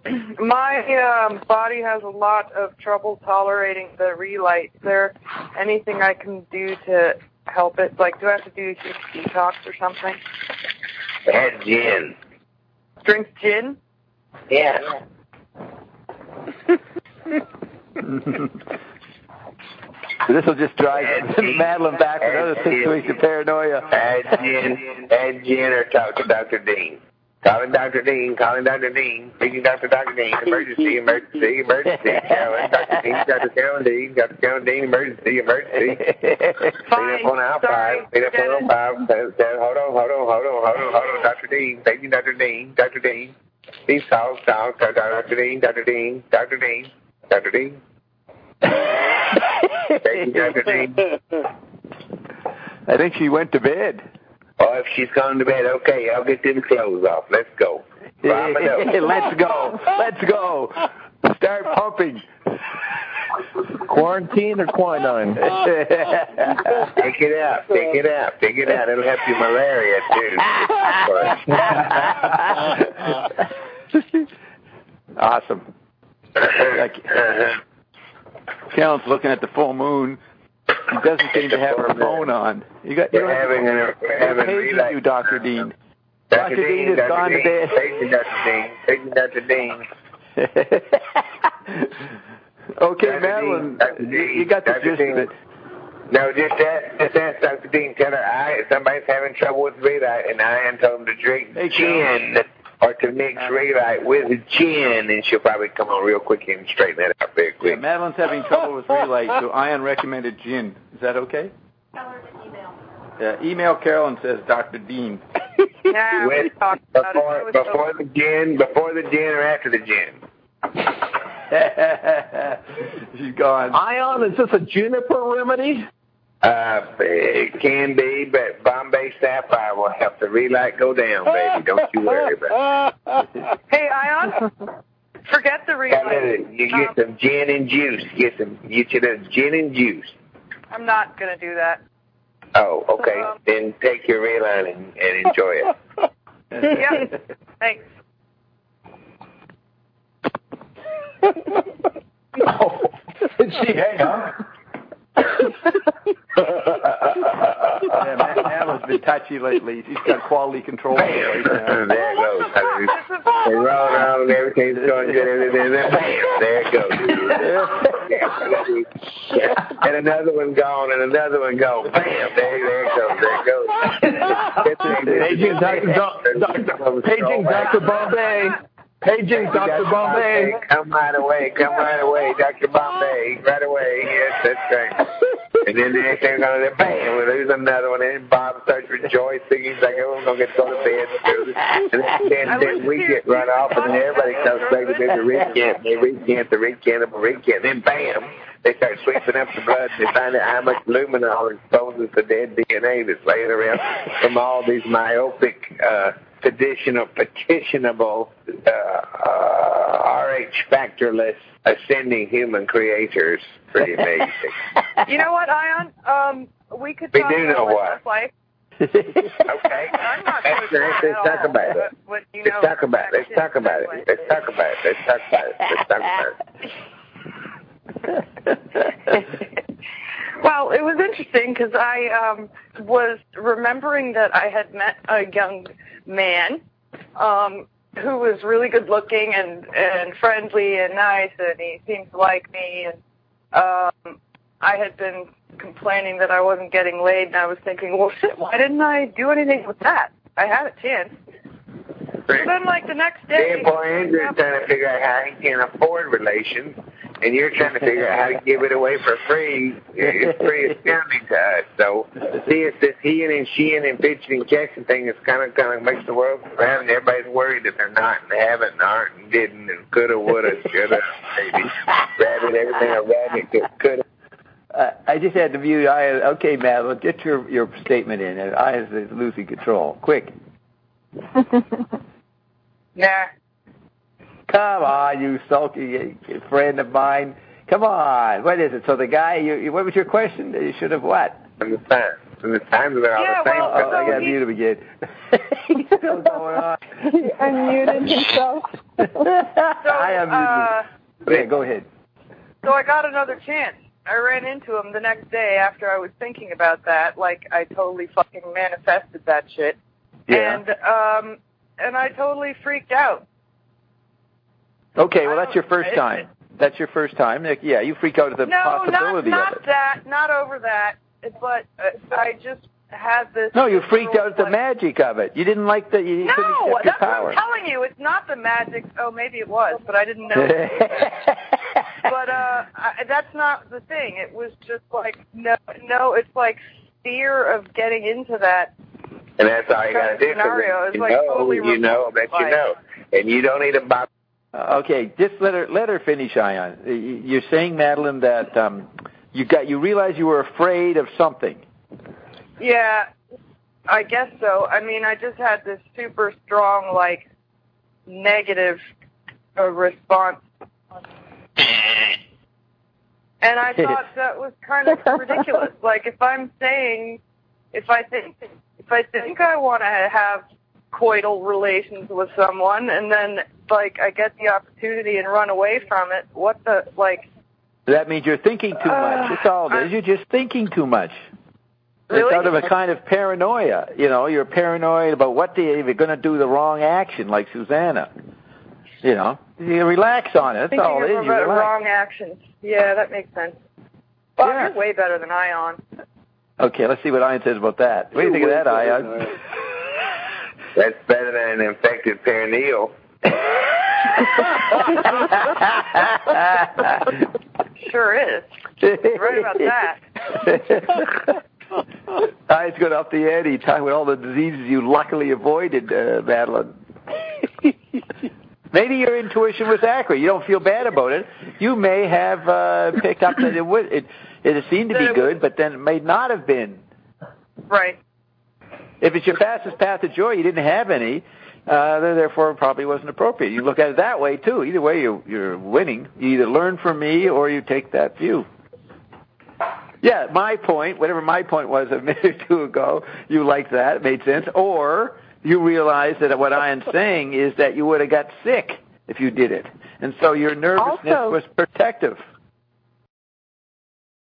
My body has a lot of trouble tolerating the Relight. Is there anything I can do to help it? Like, do I have to do a huge detox or something? Add gin. Drink gin? Yeah. This will just drive Madeline back for another 6 weeks of paranoia. Add gin, or talk to Dr. Dean. Calling Dr. Dean. Speaking Dr. Dean. Emergency. Carolyn, Dr. Dean, Dr. Carolyn Dean, emergency. Fine. Hold on. Dr. Dean, speaking Dr. Dean. Please talk, Dr. Dean. Dr. Dean. I think she went to bed. Oh, if she's gone to bed, okay, I'll get them clothes off. Let's go. Let's go. Start pumping. Quarantine or quinine? Take it out. It'll help you malaria, too. Awesome. Carolyn's looking at the full moon. She doesn't seem to have her phone on. We're having you, Dr. Dean. Dr. Dean has gone to bed. Taking Dr. Dean. Okay, Madeline, you got the gist of it. No, just ask Dr. Dean. Tell her somebody's having trouble with Relight, and I told him to drink gin or to mix Relight with gin, and she'll probably come on real quick and straighten that out very quick. Yeah, Madeline's having trouble with Relight, so Ian recommended gin. Is that okay? Tell her to email. Email Carolyn, says Dr. Dean. Yeah, we talked about it. Before the gin or after the gin? She's gone. Ion, is this a juniper remedy? It can be, but Bombay Sapphire will help the Relight go down, baby. Don't you worry about it. Hey, Ion, forget the Relight. You get some gin and juice. Get you the gin and juice. I'm not going to do that. Oh, okay. Then take your Relight and enjoy it. Yeah, thanks. Oh, did she hang up? Madeline's been touchy lately. She's got quality control. There it goes. They roll around and everything's going good. Bam, there it goes. And another one gone, and another one gone. Bam, there it goes. Paging Dr. Bombay. Paging Dr. Bombay. Come right away, Dr. Bombay. Right away. Yes, that's right. And then the next thing we're going to do, bam, we lose another one. And Bob starts rejoicing. He's like, oh, we're going to go to bed. And then we get run off, and then everybody comes back to the recant. They recant. Then bam, they start sweeping up the blood. They find out how much luminol exposes the dead DNA that's laying around from all these myopic, petitionable, RH factorless ascending human creators. Pretty amazing. You know what, Ion? We could We talk do know what. life. Okay. I'm not Let's talk about it. Let's talk about it. Well, it was interesting because I was remembering that I had met a young man who was really good looking and friendly and nice, and he seemed to like me. And I had been complaining that I wasn't getting laid, and I was thinking, well, shit, why didn't I do anything with that? I had a chance. So then, like, the next day... Boy, Andrew's trying to figure out how he can afford relations, and you're trying to figure out how to give it away for free. It's pretty astounding to us. So, see, it's this he-ing and she-ing and pitching and catching thing that's kind of makes the world round, and everybody's worried that they're not and haven't and aren't and didn't and coulda, woulda, shoulda, maybe. Rabbit, everything a rabbit coulda. I just had to view Ian. Okay, Madeline, get your statement in. Ian is losing control. Quick. Nah. Come on, you sulky friend of mine. Come on. What is it? So the guy, what was your question? You should have what? I'm fine. and the times are all Yeah, the same. well, Oh, I got muted again. He's still going on. He unmuted himself. I am muted. Yeah, go ahead. So I got another chance. I ran into him the next day after I was thinking about that. Like, I totally fucking manifested that shit. Yeah. And I totally freaked out. Okay, well, that's your first time. That's your first time. Yeah, you freak out at the possibility not of it. not over that, but I just had this... No, you freaked out at the magic of it. You didn't like that you couldn't accept your that's power. what I'm telling you. It's not the magic. Oh, maybe it was, but I didn't know. But that's not the thing. It was just like, no, it's like fear of getting into that. And that's all you got to do. Scenario is You like know, totally you know that you know. And you don't even bother. Okay, just let her finish, Ion. You're saying, Madeline, that you realized you were afraid of something. Yeah, I guess so. I mean, I just had this super strong, like, negative response. And I thought that was kind of ridiculous. Like, if I think I want to have coital relations with someone, and then, like, I get the opportunity and run away from it, what the, like... That means you're thinking too much. That's all it is. You're just thinking too much. Really? It's out of a kind of paranoia. You know, you're paranoid about if you're going to do the wrong action, like Susanna. You know, you relax on it. That's all it is. Thinking about wrong actions. Yeah, that makes sense. Well, Yeah. you're way better than Ion. Okay, let's see what Ion says about that. What do you think of that, Ion? That's better than an infected perineal. Sure is. You're right about that. It's going up the ante, time with all the diseases you luckily avoided, Madeline. Maybe your intuition was accurate. You don't feel bad about it. You may have picked up that it seemed to be good, but then it may not have been. Right. If it's your fastest path to joy, you didn't have any, therefore it probably wasn't appropriate. You look at it that way, too. Either way, you're winning. You either learn from me or you take that view. Yeah, my point, whatever my point was a minute or two ago, you liked that, it made sense. Or you realize that what I am saying is that you would have got sick if you did it. And so your nervousness was protective.